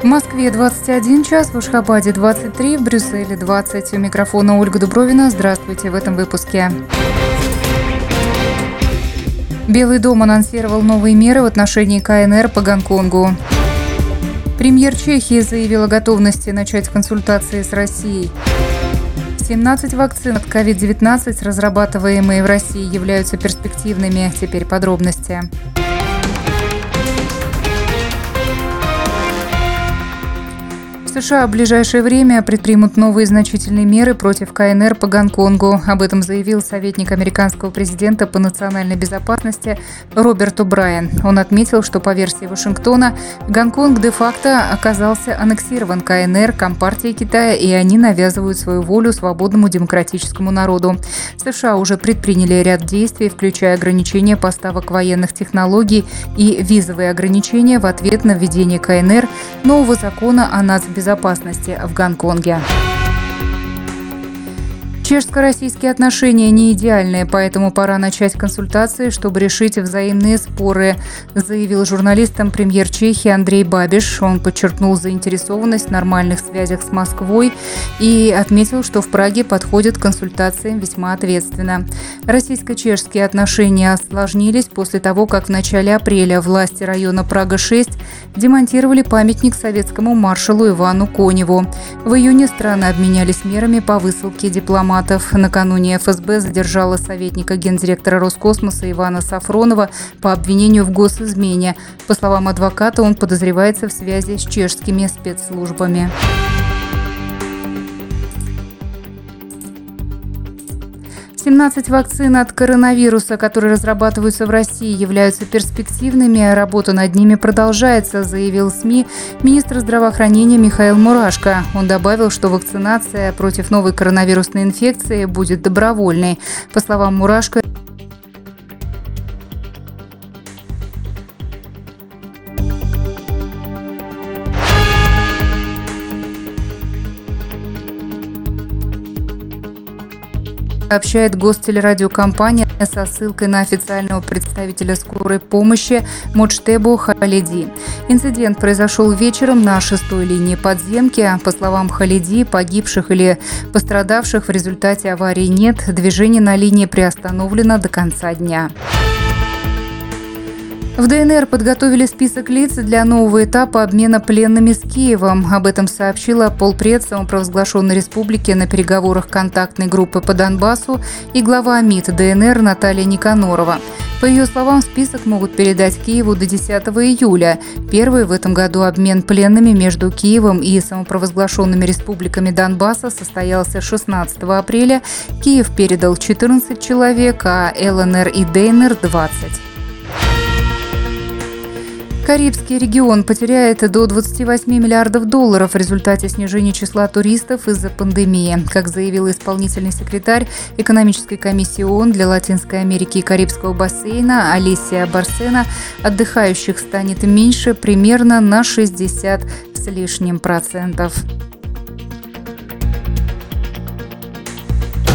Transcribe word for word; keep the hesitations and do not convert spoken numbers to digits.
В Москве двадцать один час, в Ашхабаде двадцать три, в Брюсселе двадцать. У микрофона Ольга Дубровина. Здравствуйте в этом выпуске. Белый дом анонсировал новые меры в отношении ка эн эр по Гонконгу. Премьер Чехии заявил о готовности начать консультации с Россией. семнадцать вакцин от ковид девятнадцать, разрабатываемые в России, являются перспективными. Теперь подробности. В США в ближайшее время предпримут новые значительные меры против ка эн эр по Гонконгу. Об этом заявил советник американского президента по национальной безопасности Роберт О'Брайен. Он отметил, что по версии Вашингтона Гонконг де-факто оказался аннексирован ка эн эр, Компартией Китая, и они навязывают свою волю свободному демократическому народу. США уже предприняли ряд действий, включая ограничения поставок военных технологий и визовые ограничения в ответ на введение ка эн эр нового закона о нацбезопасности безопасности в Гонконге. Чешско-российские отношения не идеальные, поэтому пора начать консультации, чтобы решить взаимные споры, заявил журналистам премьер Чехии Андрей Бабиш. Он подчеркнул заинтересованность в нормальных связях с Москвой и отметил, что в Праге подходят к консультациям весьма ответственно. Российско-чешские отношения осложнились после того, как в начале апреля власти района Прага-шесть демонтировали памятник советскому маршалу Ивану Коневу. В июне страны обменялись мерами по высылке дипломатов. Накануне эф эс бэ задержала советника гендиректора Роскосмоса Ивана Сафронова по обвинению в госизмене. По словам адвоката, он подозревается в связи с чешскими спецслужбами. семнадцать вакцин от коронавируса, которые разрабатываются в России, являются перспективными, а работа над ними продолжается, заявил СМИ министр здравоохранения Михаил Мурашко. Он добавил, что вакцинация против новой коронавирусной инфекции будет добровольной. По словам Мурашко, сообщает гостелерадиокомпания со ссылкой на официального представителя скорой помощи Моджтебу Халиди. Инцидент произошел вечером на шестой линии подземки. По словам Халиди, погибших или пострадавших в результате аварии нет. Движение на линии приостановлено до конца дня. В дэ эн эр подготовили список лиц для нового этапа обмена пленными с Киевом. Об этом сообщила полпред самопровозглашенной республики на переговорах контактной группы по Донбассу и глава МИД дэ эн эр Наталья Никанорова. По ее словам, список могут передать Киеву до десятого июля. Первый в этом году обмен пленными между Киевом и самопровозглашенными республиками Донбасса состоялся шестнадцатого апреля. Киев передал четырнадцать человек, а эл эн эр и дэ эн эр – двадцать. Карибский регион потеряет до двадцати восьми миллиардов долларов в результате снижения числа туристов из-за пандемии. Как заявил исполнительный секретарь экономической комиссии ООН для Латинской Америки и Карибского бассейна Алисия Барсена, отдыхающих станет меньше примерно на шестьдесят с лишним процентов.